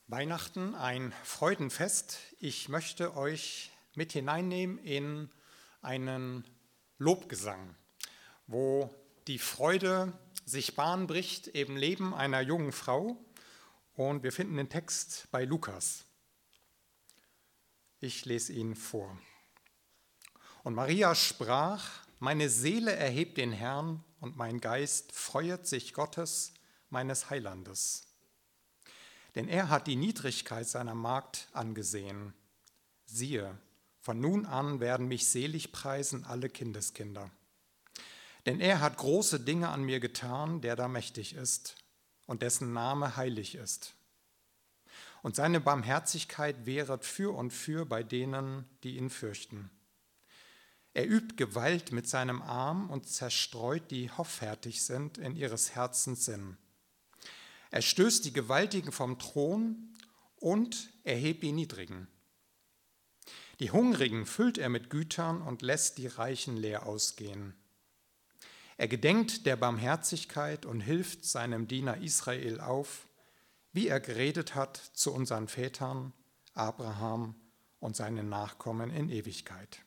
Weihnachten, ein Freudenfest. Ich möchte euch mit hineinnehmen in einen Lobgesang, wo die Freude sich Bahn bricht im Leben einer jungen Frau. Und wir finden den Text bei Lukas. Ich lese ihn vor. Und Maria sprach: Meine Seele erhebt den Herrn und mein Geist freuet sich Gottes, meines Heilandes. Denn er hat die Niedrigkeit seiner Magd angesehen. Siehe, von nun an werden mich selig preisen alle Kindeskinder. Denn er hat große Dinge an mir getan, der da mächtig ist und dessen Name heilig ist. Und seine Barmherzigkeit währet für und für bei denen, die ihn fürchten. Er übt Gewalt mit seinem Arm und zerstreut, die hoffärtig sind in ihres Herzens Sinn. Er stößt die Gewaltigen vom Thron und erhebt die Niedrigen. Die Hungrigen füllt er mit Gütern und lässt die Reichen leer ausgehen. Er gedenkt der Barmherzigkeit und hilft seinem Diener Israel auf, wie er geredet hat zu unseren Vätern, Abraham und seinen Nachkommen in Ewigkeit.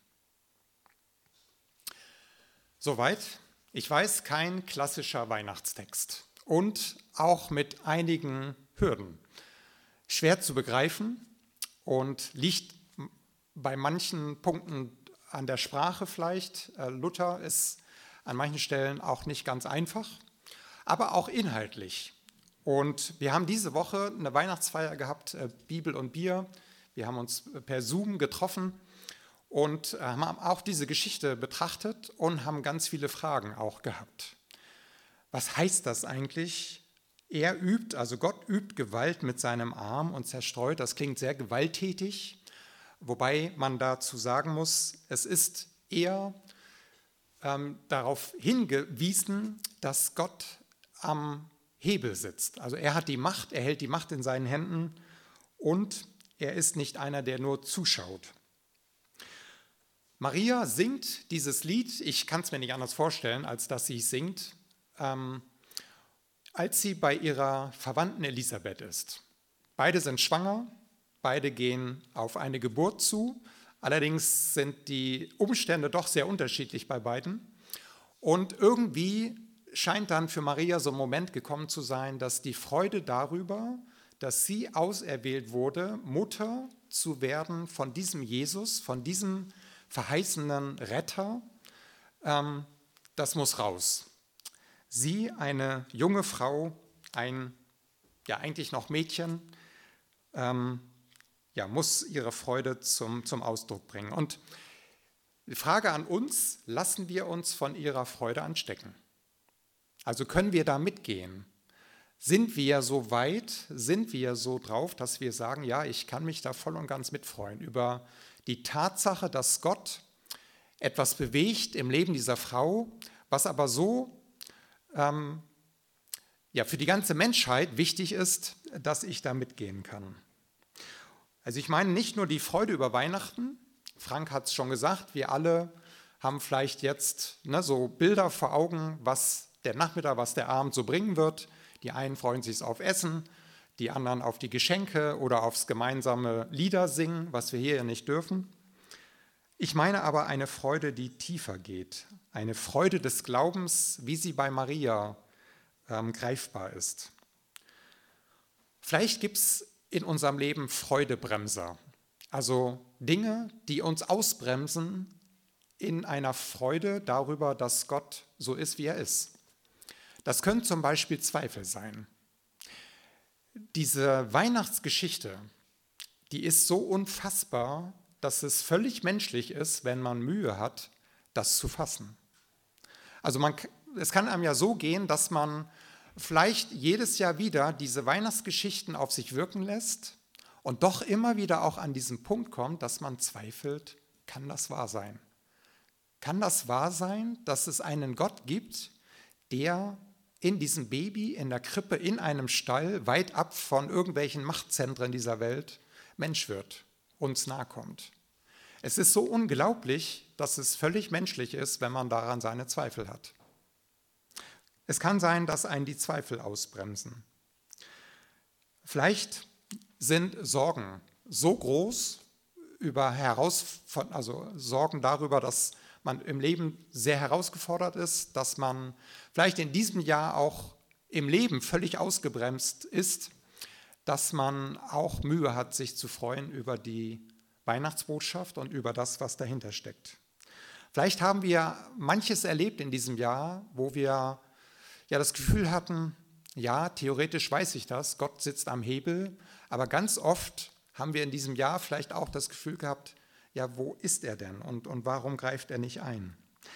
Soweit, ich weiß, kein klassischer Weihnachtstext. Und auch mit einigen Hürden. Schwer zu begreifen und liegt bei manchen Punkten an der Sprache vielleicht. Luther ist an manchen Stellen auch nicht ganz einfach, aber auch inhaltlich. Und wir haben diese Woche eine Weihnachtsfeier gehabt, Bibel und Bier. Wir haben uns per Zoom getroffen und haben auch diese Geschichte betrachtet und haben ganz viele Fragen auch gehabt. Was heißt das eigentlich? Gott übt Gewalt mit seinem Arm und zerstreut. Das klingt sehr gewalttätig, wobei man dazu sagen muss, es ist eher darauf hingewiesen, dass Gott am Hebel sitzt. Also er hat die Macht, er hält die Macht in seinen Händen und er ist nicht einer, der nur zuschaut. Maria singt dieses Lied, ich kann es mir nicht anders vorstellen, als dass sie es singt, als sie bei ihrer Verwandten Elisabeth ist. Beide sind schwanger, beide gehen auf eine Geburt zu. Allerdings sind die Umstände doch sehr unterschiedlich bei beiden. Und irgendwie scheint dann für Maria so ein Moment gekommen zu sein, dass die Freude darüber, dass sie auserwählt wurde, Mutter zu werden von diesem Jesus, von diesem verheißenen Retter, das muss raus. Sie, eine junge Frau, eigentlich noch Mädchen, muss ihre Freude zum Ausdruck bringen. Und die Frage an uns, lassen wir uns von ihrer Freude anstecken? Also können wir da mitgehen? Sind wir so weit, sind wir so drauf, dass wir sagen, ja, ich kann mich da voll und ganz mitfreuen über die Tatsache, dass Gott etwas bewegt im Leben dieser Frau, was aber so für die ganze Menschheit wichtig ist, dass ich da mitgehen kann. Also ich meine nicht nur die Freude über Weihnachten, Frank hat es schon gesagt, wir alle haben vielleicht jetzt so Bilder vor Augen, was der Nachmittag, was der Abend so bringen wird. Die einen freuen sich auf Essen, die anderen auf die Geschenke oder aufs gemeinsame Lieder singen, was wir hier ja nicht dürfen. Ich meine aber eine Freude, die tiefer geht, eine Freude des Glaubens, wie sie bei Maria greifbar ist. Vielleicht gibt es in unserem Leben Freudebremser, also Dinge, die uns ausbremsen in einer Freude darüber, dass Gott so ist, wie er ist. Das können zum Beispiel Zweifel sein. Diese Weihnachtsgeschichte, die ist so unfassbar, dass es völlig menschlich ist, wenn man Mühe hat, das zu fassen. Also es kann einem ja so gehen, dass man vielleicht jedes Jahr wieder diese Weihnachtsgeschichten auf sich wirken lässt und doch immer wieder auch an diesen Punkt kommt, dass man zweifelt, kann das wahr sein? Kann das wahr sein, dass es einen Gott gibt, der in diesem Baby, in der Krippe, in einem Stall, weit ab von irgendwelchen Machtzentren dieser Welt, Mensch wird, uns nahe kommt? Es ist so unglaublich, dass es völlig menschlich ist, wenn man daran seine Zweifel hat. Es kann sein, dass einen die Zweifel ausbremsen. Vielleicht sind Sorgen so groß also Sorgen darüber, dass man im Leben sehr herausgefordert ist, dass man vielleicht in diesem Jahr auch im Leben völlig ausgebremst ist, dass man auch Mühe hat, sich zu freuen über die Weihnachtsbotschaft und über das, was dahinter steckt. Vielleicht haben wir manches erlebt in diesem Jahr, wo wir ja das Gefühl hatten, ja, theoretisch weiß ich das, Gott sitzt am Hebel, aber ganz oft haben wir in diesem Jahr vielleicht auch das Gefühl gehabt, ja, wo ist er denn und warum greift er nicht ein?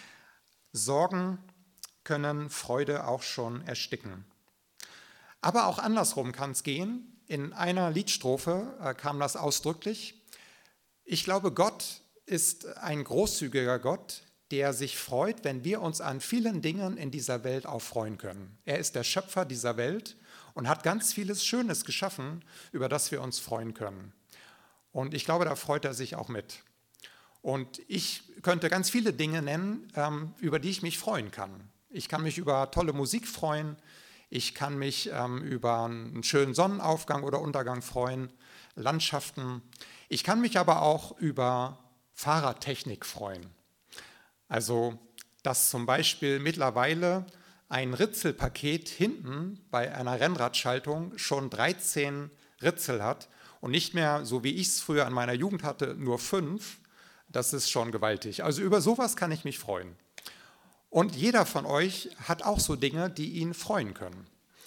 Sorgen können Freude auch schon ersticken. Aber auch andersrum kann es gehen. In einer Liedstrophe kam das ausdrücklich. Ich glaube, Gott ist ein großzügiger Gott, der sich freut, wenn wir uns an vielen Dingen in dieser Welt auch freuen können. Er ist der Schöpfer dieser Welt und hat ganz vieles Schönes geschaffen, über das wir uns freuen können. Und ich glaube, da freut er sich auch mit. Und ich könnte ganz viele Dinge nennen, über die ich mich freuen kann. Ich kann mich über tolle Musik freuen, ich kann mich über einen schönen Sonnenaufgang oder Untergang freuen, Landschaften. Ich kann mich aber auch über Fahrradtechnik freuen. Also, dass zum Beispiel mittlerweile ein Ritzelpaket hinten bei einer Rennradschaltung schon 13 Ritzel hat und nicht mehr, so wie ich es früher in meiner Jugend hatte, nur 5. Das ist schon gewaltig. Also über sowas kann ich mich freuen. Und jeder von euch hat auch so Dinge, die ihn freuen können.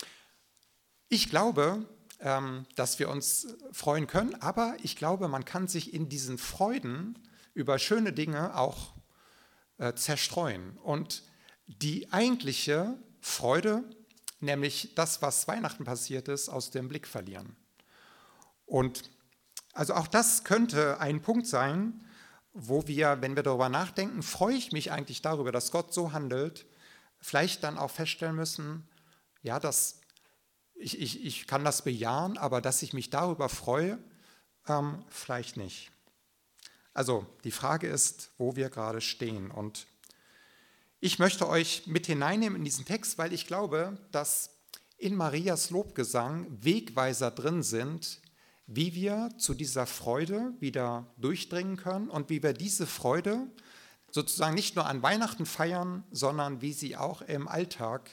Ich glaube, dass wir uns freuen können, aber ich glaube, man kann sich in diesen Freuden über schöne Dinge auch zerstreuen. Und die eigentliche Freude, nämlich das, was Weihnachten passiert ist, aus dem Blick verlieren. Und also auch das könnte ein Punkt sein, wo wir, wenn wir darüber nachdenken, freue ich mich eigentlich darüber, dass Gott so handelt, vielleicht dann auch feststellen müssen, ja, ich kann das bejahen, aber dass ich mich darüber freue, vielleicht nicht. Also die Frage ist, wo wir gerade stehen. Und ich möchte euch mit hineinnehmen in diesen Text, weil ich glaube, dass in Marias Lobgesang Wegweiser drin sind, wie wir zu dieser Freude wieder durchdringen können und wie wir diese Freude sozusagen nicht nur an Weihnachten feiern, sondern wie sie auch im Alltag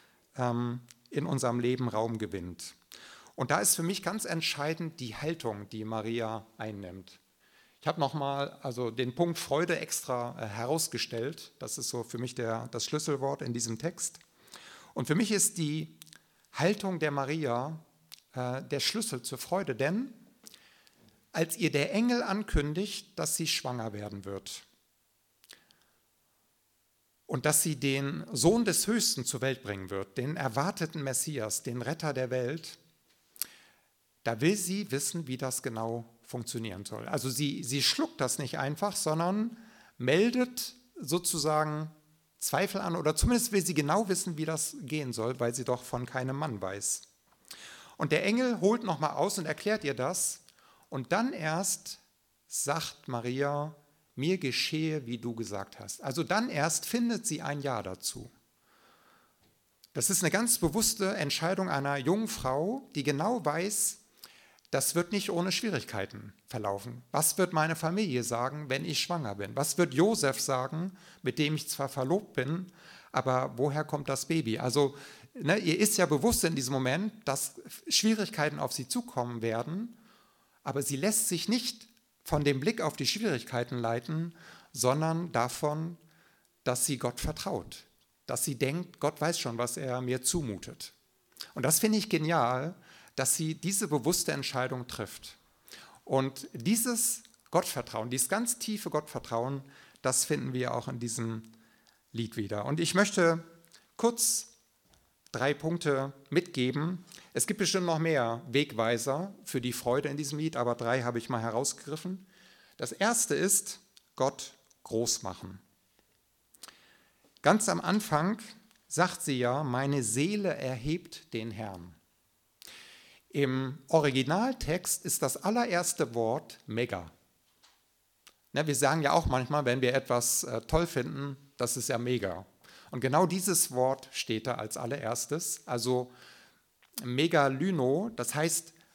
in unserem Leben Raum gewinnt. Und da ist für mich ganz entscheidend die Haltung, die Maria einnimmt. Ich habe nochmal den Punkt Freude extra herausgestellt. Das ist so für mich das Schlüsselwort in diesem Text. Und für mich ist die Haltung der Maria der Schlüssel zur Freude, denn als ihr der Engel ankündigt, dass sie schwanger werden wird und dass sie den Sohn des Höchsten zur Welt bringen wird, den erwarteten Messias, den Retter der Welt, da will sie wissen, wie das genau funktionieren soll. Also sie schluckt das nicht einfach, sondern meldet sozusagen Zweifel an oder zumindest will sie genau wissen, wie das gehen soll, weil sie doch von keinem Mann weiß. Und der Engel holt nochmal aus und erklärt ihr das. Und dann erst sagt Maria, mir geschehe, wie du gesagt hast. Also dann erst findet sie ein Ja dazu. Das ist eine ganz bewusste Entscheidung einer jungen Frau, die genau weiß, das wird nicht ohne Schwierigkeiten verlaufen. Was wird meine Familie sagen, wenn ich schwanger bin? Was wird Josef sagen, mit dem ich zwar verlobt bin, aber woher kommt das Baby? Also ihr ist ja bewusst in diesem Moment, dass Schwierigkeiten auf sie zukommen werden, aber sie lässt sich nicht von dem Blick auf die Schwierigkeiten leiten, sondern davon, dass sie Gott vertraut, dass sie denkt, Gott weiß schon, was er mir zumutet. Und das finde ich genial, dass sie diese bewusste Entscheidung trifft. Und dieses Gottvertrauen, dieses ganz tiefe Gottvertrauen, das finden wir auch in diesem Lied wieder. Und ich möchte kurz 3 Punkte mitgeben. Es gibt bestimmt noch mehr Wegweiser für die Freude in diesem Lied, aber 3 habe ich mal herausgegriffen. Das erste ist Gott groß machen. Ganz am Anfang sagt sie ja, meine Seele erhebt den Herrn. Im Originaltext ist das allererste Wort mega. Wir sagen ja auch manchmal, wenn wir etwas toll finden, das ist ja mega. Und genau dieses Wort steht da als allererstes, also Megalyno, das heißt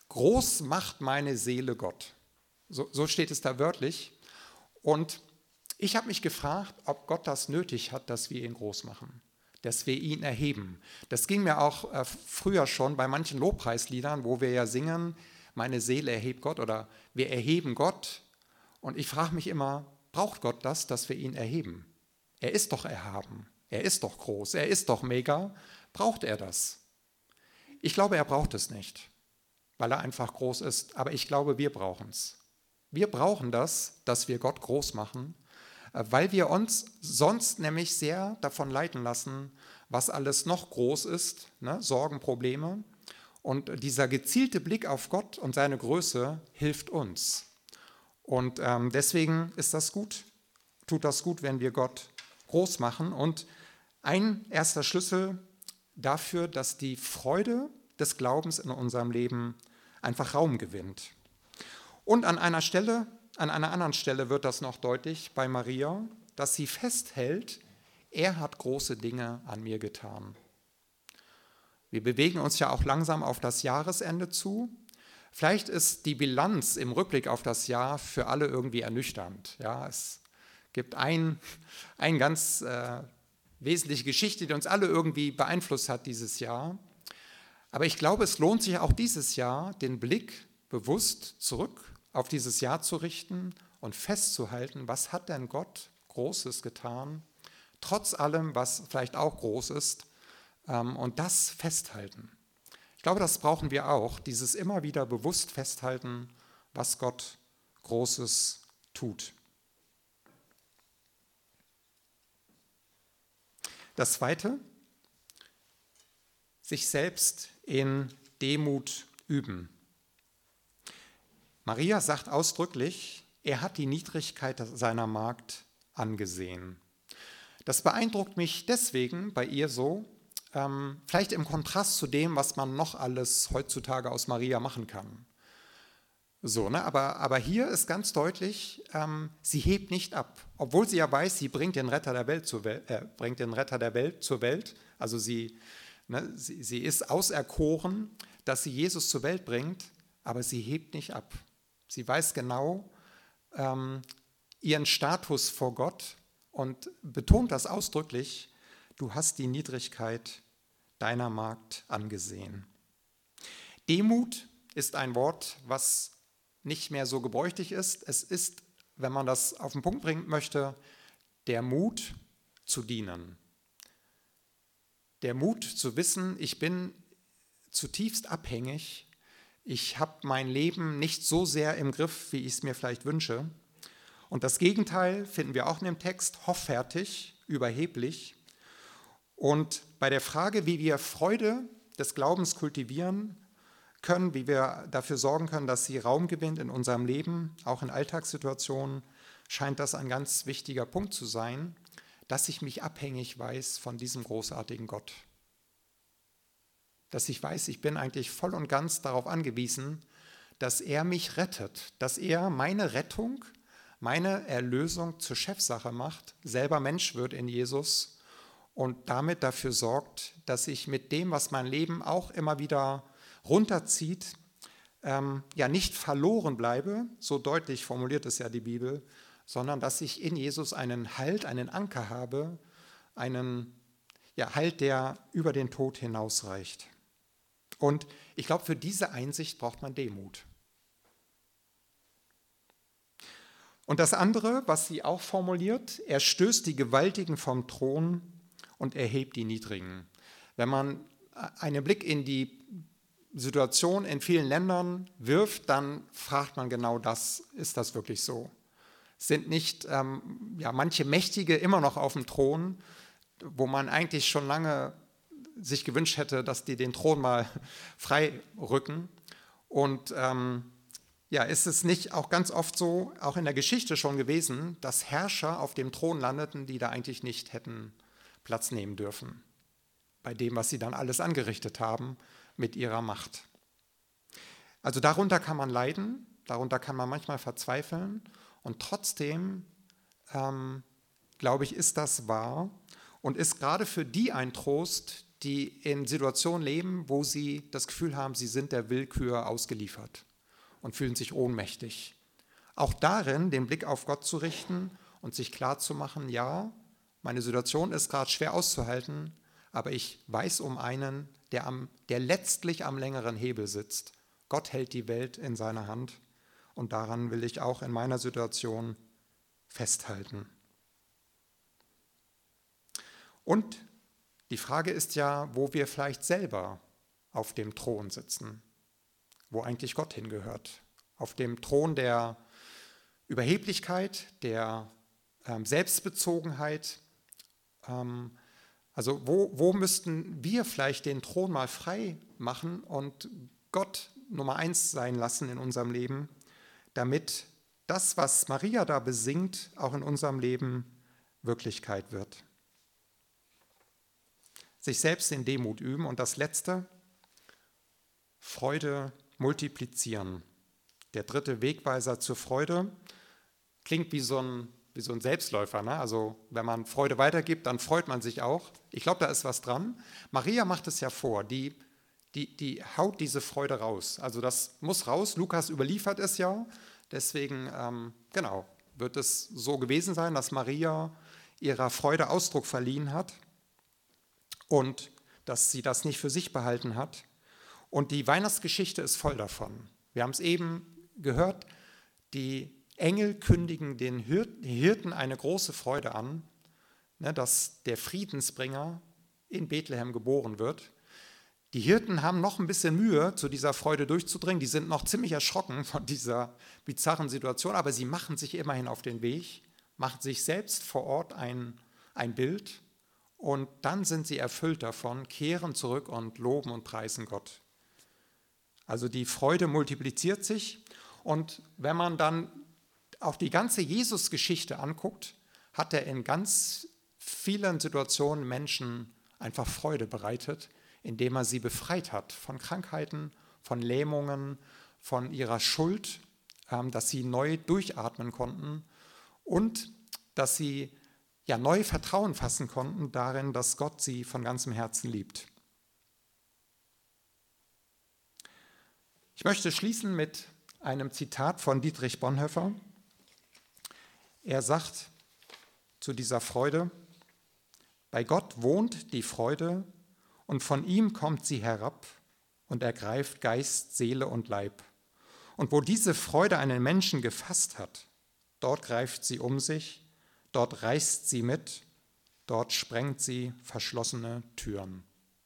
groß macht meine Seele Gott. So steht es da wörtlich. Und ich habe mich gefragt, ob Gott das nötig hat, dass wir ihn groß machen, dass wir ihn erheben. Das ging mir auch früher schon bei manchen Lobpreisliedern, wo wir ja singen, meine Seele erhebt Gott oder wir erheben Gott. Und ich frage mich immer, braucht Gott das, dass wir ihn erheben? Er ist doch erhaben, er ist doch groß, er ist doch mega. Braucht er das? Ich glaube, er braucht es nicht, weil er einfach groß ist. Aber ich glaube, wir brauchen es. Wir brauchen das, dass wir Gott groß machen, weil wir uns sonst nämlich sehr davon leiten lassen, was alles noch groß ist, ne? Sorgen, Probleme. Und dieser gezielte Blick auf Gott und seine Größe hilft uns. Und deswegen ist das gut, tut das gut, wenn wir Gott groß machen. Und ein erster Schlüssel dafür, dass die Freude des Glaubens in unserem Leben einfach Raum gewinnt. Und an einer anderen Stelle wird das noch deutlich bei Maria, dass sie festhält, er hat große Dinge an mir getan. Wir bewegen uns ja auch langsam auf das Jahresende zu. Vielleicht ist die Bilanz im Rückblick auf das Jahr für alle irgendwie ernüchternd. Ja, es gibt eine ganz wesentliche Geschichte, die uns alle irgendwie beeinflusst hat dieses Jahr. Aber ich glaube, es lohnt sich auch dieses Jahr, den Blick bewusst zurück auf dieses Jahr zu richten und festzuhalten, was hat denn Gott Großes getan, trotz allem, was vielleicht auch groß ist, und das festhalten. Ich glaube, das brauchen wir auch, dieses immer wieder bewusst festhalten, was Gott Großes tut. Das Zweite, sich selbst in Demut üben. Maria sagt ausdrücklich, er hat die Niedrigkeit seiner Magd angesehen. Das beeindruckt mich deswegen bei ihr so, vielleicht im Kontrast zu dem, was man noch alles heutzutage aus Maria machen kann. So, ne? Aber hier ist ganz deutlich, sie hebt nicht ab, obwohl sie ja weiß, sie bringt den Retter der Welt zur Welt. Also sie ist auserkoren, dass sie Jesus zur Welt bringt, aber sie hebt nicht ab. Sie weiß genau ihren Status vor Gott und betont das ausdrücklich, du hast die Niedrigkeit deiner Magd angesehen. Demut ist ein Wort, was nicht mehr so gebräuchlich ist. Es ist, wenn man das auf den Punkt bringen möchte, der Mut zu dienen. Der Mut zu wissen, ich bin zutiefst abhängig, ich habe mein Leben nicht so sehr im Griff, wie ich es mir vielleicht wünsche. Und das Gegenteil finden wir auch in dem Text, hoffärtig, überheblich. Und bei der Frage, wie wir Freude des Glaubens kultivieren können, wie wir dafür sorgen können, dass sie Raum gewinnt in unserem Leben, auch in Alltagssituationen, scheint das ein ganz wichtiger Punkt zu sein, dass ich mich abhängig weiß von diesem großartigen Gott. Dass ich weiß, ich bin eigentlich voll und ganz darauf angewiesen, dass er mich rettet, dass er meine Rettung, meine Erlösung zur Chefsache macht, selber Mensch wird in Jesus und damit dafür sorgt, dass ich mit dem, was mein Leben auch immer wieder runterzieht, nicht verloren bleibe, so deutlich formuliert es ja die Bibel, sondern dass ich in Jesus einen Halt, einen Anker habe, einen Halt, der über den Tod hinausreicht. Und ich glaube, für diese Einsicht braucht man Demut. Und das andere, was sie auch formuliert, er stößt die Gewaltigen vom Thron und erhebt die Niedrigen. Wenn man einen Blick in die Situation in vielen Ländern wirft, dann fragt man genau das, ist das wirklich so? Sind nicht manche Mächtige immer noch auf dem Thron, wo man eigentlich schon lange sich gewünscht hätte, dass die den Thron mal frei rücken? Und ist es nicht auch ganz oft so, auch in der Geschichte schon gewesen, dass Herrscher auf dem Thron landeten, die da eigentlich nicht hätten Platz nehmen dürfen, bei dem, was sie dann alles angerichtet haben mit ihrer Macht. Also darunter kann man leiden, darunter kann man manchmal verzweifeln und trotzdem, glaube ich, ist das wahr und ist gerade für die ein Trost, die in Situationen leben, wo sie das Gefühl haben, sie sind der Willkür ausgeliefert und fühlen sich ohnmächtig. Auch darin den Blick auf Gott zu richten und sich klarzumachen, ja, meine Situation ist gerade schwer auszuhalten, aber ich weiß um einen, der letztlich am längeren Hebel sitzt. Gott hält die Welt in seiner Hand und daran will ich auch in meiner Situation festhalten. Und die Frage ist ja, wo wir vielleicht selber auf dem Thron sitzen, wo eigentlich Gott hingehört. Auf dem Thron der Überheblichkeit, der Selbstbezogenheit. Also wo müssten wir vielleicht den Thron mal frei machen und Gott Nummer 1 sein lassen in unserem Leben, damit das, was Maria da besingt, auch in unserem Leben Wirklichkeit wird. Sich selbst in Demut üben und das Letzte, Freude multiplizieren. Der dritte Wegweiser zur Freude klingt wie so ein Selbstläufer. Ne? Also wenn man Freude weitergibt, dann freut man sich auch. Ich glaube, da ist was dran. Maria macht es ja vor, die haut diese Freude raus. Also das muss raus. Lukas überliefert es ja. Deswegen, wird es so gewesen sein, dass Maria ihrer Freude Ausdruck verliehen hat und dass sie das nicht für sich behalten hat. Und die Weihnachtsgeschichte ist voll davon. Wir haben es eben gehört, die Engel kündigen den Hirten eine große Freude an, dass der Friedensbringer in Bethlehem geboren wird. Die Hirten haben noch ein bisschen Mühe, zu dieser Freude durchzudringen. Die sind noch ziemlich erschrocken von dieser bizarren Situation, aber sie machen sich immerhin auf den Weg, machen sich selbst vor Ort ein Bild und dann sind sie erfüllt davon, kehren zurück und loben und preisen Gott. Also die Freude multipliziert sich und wenn man dann auch die ganze Jesus-Geschichte anguckt, hat er in ganz vielen Situationen Menschen einfach Freude bereitet, indem er sie befreit hat von Krankheiten, von Lähmungen, von ihrer Schuld, dass sie neu durchatmen konnten und dass sie neu Vertrauen fassen konnten darin, dass Gott sie von ganzem Herzen liebt. Ich möchte schließen mit einem Zitat von Dietrich Bonhoeffer. Er sagt zu dieser Freude: Bei Gott wohnt die Freude und von ihm kommt sie herab und ergreift Geist, Seele und Leib. Und wo diese Freude einen Menschen gefasst hat, dort greift sie um sich, dort reißt sie mit, dort sprengt sie verschlossene Türen.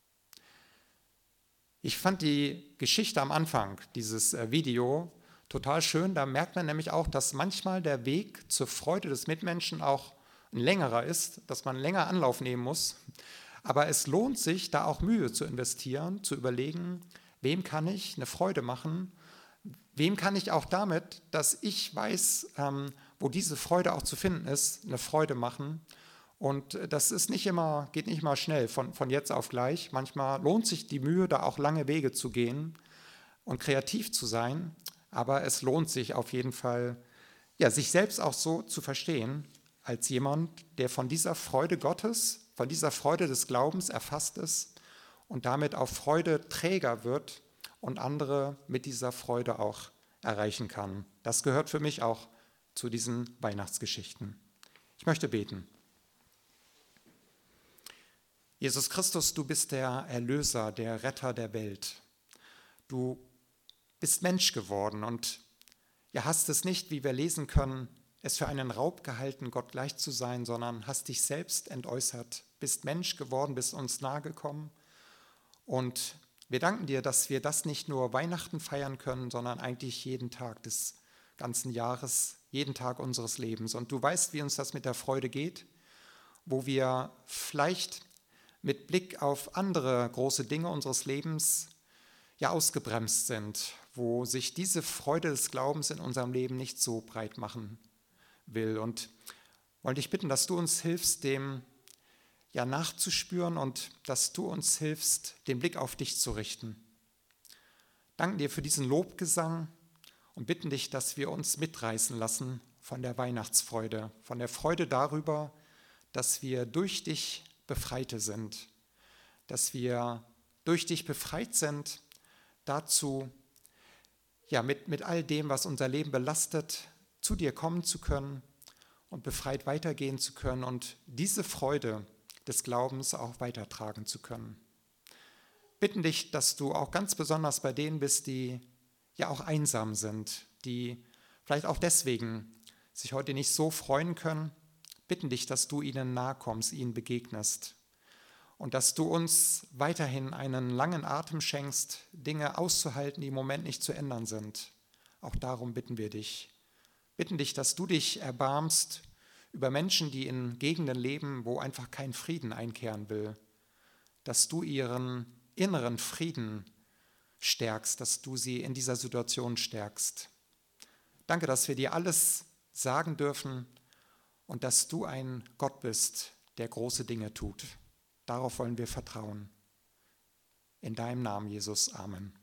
Ich fand die Geschichte am Anfang, dieses Video, total schön. Da merkt man nämlich auch, dass manchmal der Weg zur Freude des Mitmenschen auch ein längerer ist, dass man länger Anlauf nehmen muss. Aber es lohnt sich, da auch Mühe zu investieren, zu überlegen, wem kann ich eine Freude machen, wem kann ich auch damit, dass ich weiß, wo diese Freude auch zu finden ist, eine Freude machen. Und das ist geht nicht immer schnell, von jetzt auf gleich. Manchmal lohnt sich die Mühe, da auch lange Wege zu gehen und kreativ zu sein. Aber es lohnt sich auf jeden Fall, sich selbst auch so zu verstehen, als jemand, der von dieser Freude Gottes, von dieser Freude des Glaubens erfasst ist und damit auch Freudeträger wird und andere mit dieser Freude auch erreichen kann. Das gehört für mich auch zu diesen Weihnachtsgeschichten. Ich möchte beten. Jesus Christus, du bist der Erlöser, der Retter der Welt. Du bist Mensch geworden und hast es nicht, wie wir lesen können, es für einen Raub gehalten, Gott gleich zu sein, sondern hast dich selbst entäußert, bist Mensch geworden, bist uns nahegekommen. Und wir danken dir, dass wir das nicht nur Weihnachten feiern können, sondern eigentlich jeden Tag des ganzen Jahres, jeden Tag unseres Lebens. Und du weißt, wie uns das mit der Freude geht, wo wir vielleicht mit Blick auf andere große Dinge unseres Lebens ausgebremst sind, wo sich diese Freude des Glaubens in unserem Leben nicht so breit machen will. Und wollte dich bitten, dass du uns hilfst, dem nachzuspüren und dass du uns hilfst, den Blick auf dich zu richten. Danken dir für diesen Lobgesang und bitten dich, dass wir uns mitreißen lassen von der Weihnachtsfreude, von der Freude darüber, dass wir durch dich Befreite sind, dass wir durch dich befreit sind, dazu, ja, mit all dem, was unser Leben belastet, zu dir kommen zu können und befreit weitergehen zu können und diese Freude des Glaubens auch weitertragen zu können. Bitten dich, dass du auch ganz besonders bei denen bist, die ja auch einsam sind, die vielleicht auch deswegen sich heute nicht so freuen können, bitten dich, dass du ihnen nahe kommst, ihnen begegnest und dass du uns weiterhin einen langen Atem schenkst, Dinge auszuhalten, die im Moment nicht zu ändern sind. Auch darum bitten wir dich. Bitten dich, dass du dich erbarmst über Menschen, die in Gegenden leben, wo einfach kein Frieden einkehren will, dass du ihren inneren Frieden stärkst, dass du sie in dieser Situation stärkst. Danke, dass wir dir alles sagen dürfen und dass du ein Gott bist, der große Dinge tut. Darauf wollen wir vertrauen. In deinem Namen, Jesus. Amen.